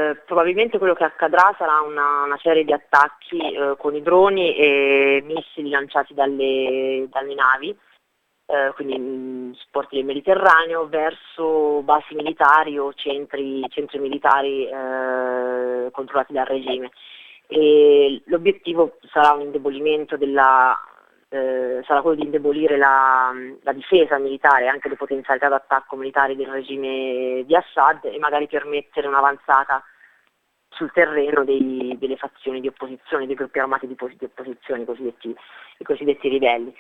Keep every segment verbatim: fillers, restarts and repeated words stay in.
eh, probabilmente quello che accadrà sarà una, una serie di attacchi eh, con i droni e missili lanciati dalle, dalle navi, eh, quindi mh, sporti del Mediterraneo, verso basi militari o centri, centri militari eh, controllati dal regime. E l'obiettivo sarà un indebolimento della, eh, sarà quello di indebolire la, la difesa militare, anche le potenzialità d'attacco militari del regime di Assad, e magari permettere un'avanzata sul terreno dei, delle fazioni di opposizione, dei gruppi armati di, di opposizione, i cosiddetti, i cosiddetti ribelli.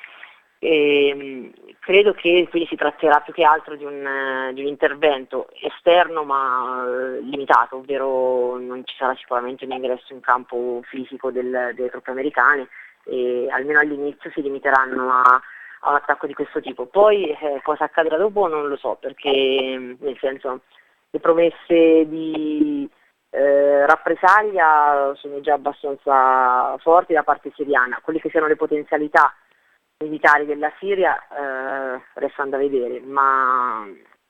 E, credo che quindi si tratterà più che altro di un, di un intervento esterno ma eh, limitato, ovvero non ci sarà sicuramente un ingresso in campo fisico del, delle truppe americane, e almeno all'inizio si limiteranno a, a un attacco di questo tipo. Poi eh, cosa accadrà dopo non lo so, perché nel senso le promesse di eh, rappresaglia sono già abbastanza forti da parte siriana, quelle che siano le potenzialità militari della Siria eh, restano da vedere, ma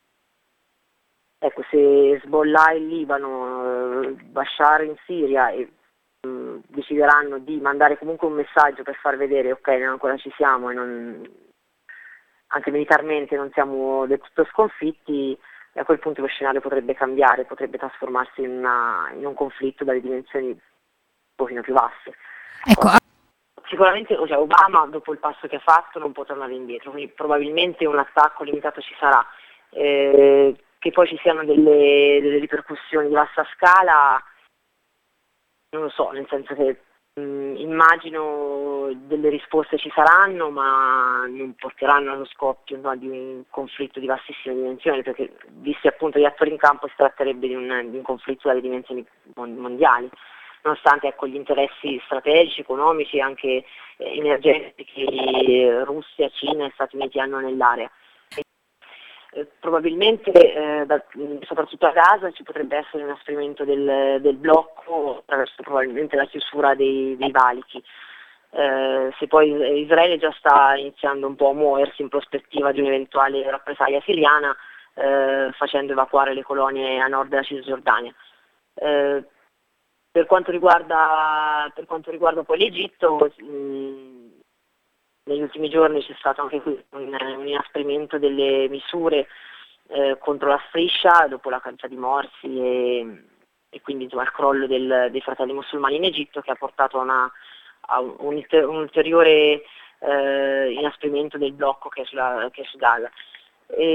ecco, se Hezbollah in Libano, eh, Bashar in Siria e mh, decideranno di mandare comunque un messaggio per far vedere ok, noi ancora ci siamo e non, anche militarmente non siamo del tutto sconfitti, e a quel punto lo scenario potrebbe cambiare, potrebbe trasformarsi in, una, in un conflitto dalle dimensioni un pochino più vaste. Ecco, Sicuramente cioè, Obama dopo il passo che ha fatto non può tornare indietro, quindi probabilmente un attacco limitato ci sarà, eh, che poi ci siano delle, delle ripercussioni di vasta scala, non lo so, nel senso che mh, immagino delle risposte ci saranno, ma non porteranno allo scoppio, no, di un conflitto di vastissime dimensioni, perché visti appunto gli attori in campo si tratterebbe di un, di un conflitto dalle dimensioni mondiali, nonostante ecco, gli interessi strategici, economici e anche eh, energetici che Russia, Cina e Stati Uniti hanno nell'area. Eh, probabilmente eh, da, soprattutto a Gaza ci potrebbe essere un inasprimento del, del blocco attraverso probabilmente la chiusura dei, dei valichi. Eh, se poi Israele già sta iniziando un po' a muoversi in prospettiva di un'eventuale rappresaglia siriana, eh, facendo evacuare le colonie a nord della Cisgiordania. Eh, Per quanto riguarda, per quanto riguarda poi l'Egitto, mh, negli ultimi giorni c'è stato anche qui un, un inasprimento delle misure eh, contro la striscia dopo la caccia di morsi e, e quindi insomma, il crollo del, dei fratelli musulmani in Egitto, che ha portato a, una, a un, un ulteriore eh, inasprimento del blocco che è, sulla, che è su Gaza. E